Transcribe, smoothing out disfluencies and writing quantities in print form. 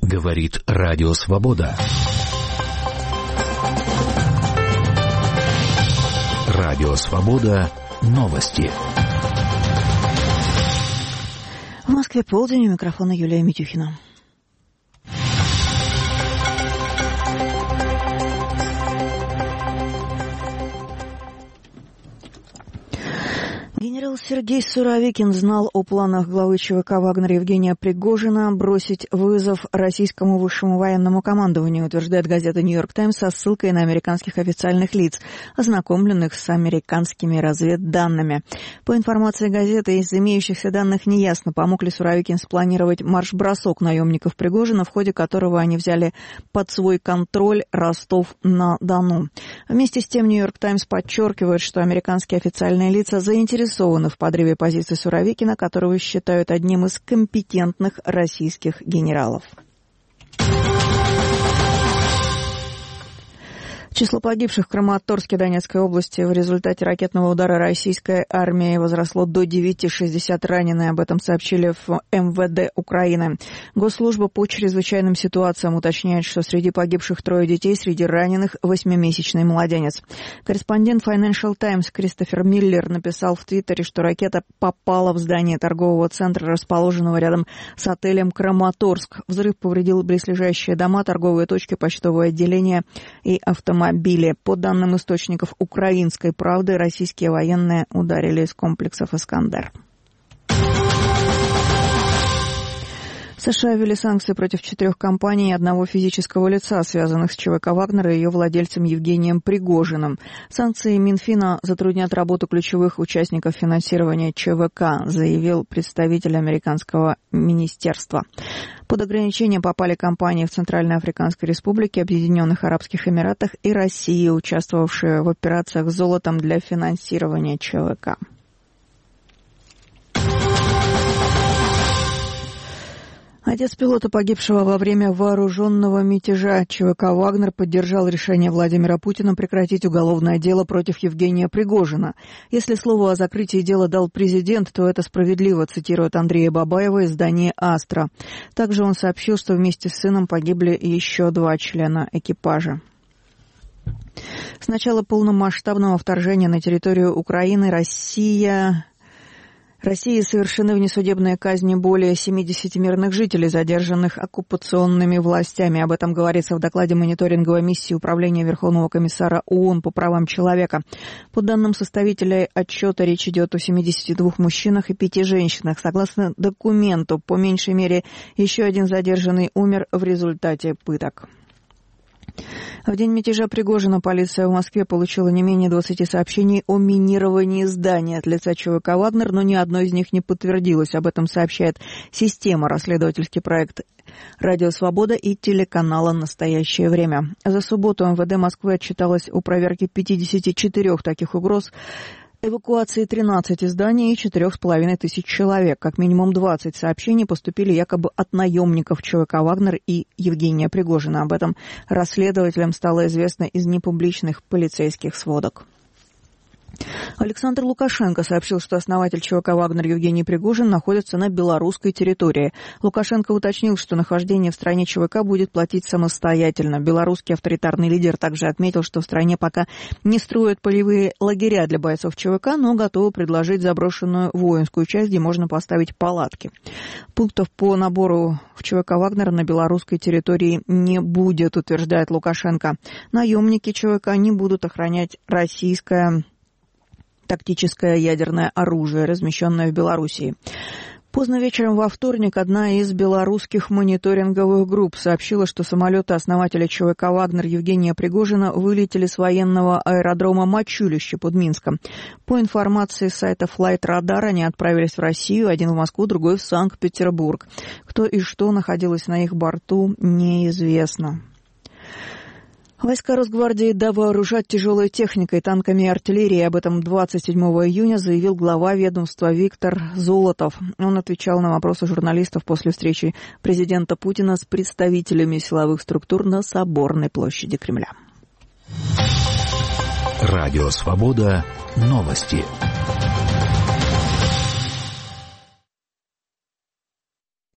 Говорит Радио Свобода. Радио Свобода. Новости. В Москве полдень, у микрофона Юлия Митюхина. Генерал Сергей Суровикин знал о планах главы ЧВК «Вагнер» Евгения Пригожина бросить вызов российскому высшему военному командованию, утверждает газета «Нью-Йорк Таймс» со ссылкой на американских официальных лиц, ознакомленных с американскими разведданными. По информации газеты, из имеющихся данных неясно, помог ли Суровикин спланировать марш-бросок наемников Пригожина, в ходе которого они взяли под свой контроль Ростов-на-Дону. Вместе с тем «Нью-Йорк Таймс» подчеркивает, что американские официальные лица заинтересованы в подрыве позиций Суровикина, которого считают одним из компетентных российских генералов. Число погибших в Краматорске Донецкой области в результате ракетного удара российской армии возросло до 9, 60 раненые. Об этом сообщили в МВД Украины. Госслужба по чрезвычайным ситуациям уточняет, что среди погибших 3 детей, среди раненых 8-месячный младенец. Корреспондент Financial Times Кристофер Миллер написал в Твиттере, что ракета попала в здание торгового центра, расположенного рядом с отелем «Краматорск». Взрыв повредил близлежащие дома, торговые точки, почтовое отделение и автомобили. По данным источников «Украинской правды», российские военные ударили из комплексов «Искандер». США ввели санкции против 4 компаний и 1 физического лица, связанных с ЧВК «Вагнер» и ее владельцем Евгением Пригожиным. Санкции Минфина затруднят работу ключевых участников финансирования ЧВК, заявил представитель американского министерства. Под ограничения попали компании в Центральной Африканской Республике, Объединенных Арабских Эмиратах и России, участвовавшие в операциях с золотом для финансирования ЧВК. Отец пилота, погибшего во время вооруженного мятежа ЧВК «Вагнер», поддержал решение Владимира Путина прекратить уголовное дело против Евгения Пригожина. «Если слово о закрытии дела дал президент, то это справедливо», цитирует Андрея Бабаева из издания «Астра». Также он сообщил, что вместе с сыном погибли еще 2 члена экипажа. С начала полномасштабного вторжения на территорию Украины России совершены внесудебные казни более 70 мирных жителей, задержанных оккупационными властями. Об этом говорится в докладе мониторинговой миссии Управления Верховного комиссара ООН по правам человека. По данным составителей отчета, речь идет о 72 мужчинах и 5 женщинах. Согласно документу, по меньшей мере, еще 1 задержанный умер в результате пыток. В день мятежа Пригожина полиция в Москве получила не менее 20 сообщений о минировании зданий от лица ЧВК «Вагнер», но ни одно из них не подтвердилось. Об этом сообщает «Система», расследовательский проект «Радио Свобода» и телеканала «Настоящее время». За субботу МВД Москвы отчиталось о проверке 54 таких угроз, эвакуации 13 зданий и 4500 человек. Как минимум 20 сообщений поступили якобы от наемников ЧВК «Вагнер» и Евгения Пригожина. Об этом расследователям стало известно из непубличных полицейских сводок. Александр Лукашенко сообщил, что основатель ЧВК «Вагнер» Евгений Пригожин находится на белорусской территории. Лукашенко уточнил, что нахождение в стране ЧВК будет платить самостоятельно. Белорусский авторитарный лидер также отметил, что в стране пока не строят полевые лагеря для бойцов ЧВК, но готовы предложить заброшенную воинскую часть, где можно поставить палатки. Пунктов по набору в ЧВК «Вагнер» на белорусской территории не будет, утверждает Лукашенко. Наемники ЧВК не будут охранять российское тактическое ядерное оружие, размещенное в Белоруссии. Поздно вечером во вторник одна из белорусских мониторинговых групп сообщила, что самолеты основателя ЧВК «Вагнер» Евгения Пригожина вылетели с военного аэродрома Мачулище под Минском. По информации сайта Flight Radar, они отправились в Россию, один в Москву, другой в Санкт-Петербург. Кто и что находилось на их борту, неизвестно. Войска Росгвардии довооружат тяжелой техникой, танками и артиллерией. Об этом 27 июня заявил глава ведомства Виктор Золотов. Он отвечал на вопросы журналистов после встречи президента Путина с представителями силовых структур на Соборной площади Кремля. Радио Свобода. Новости.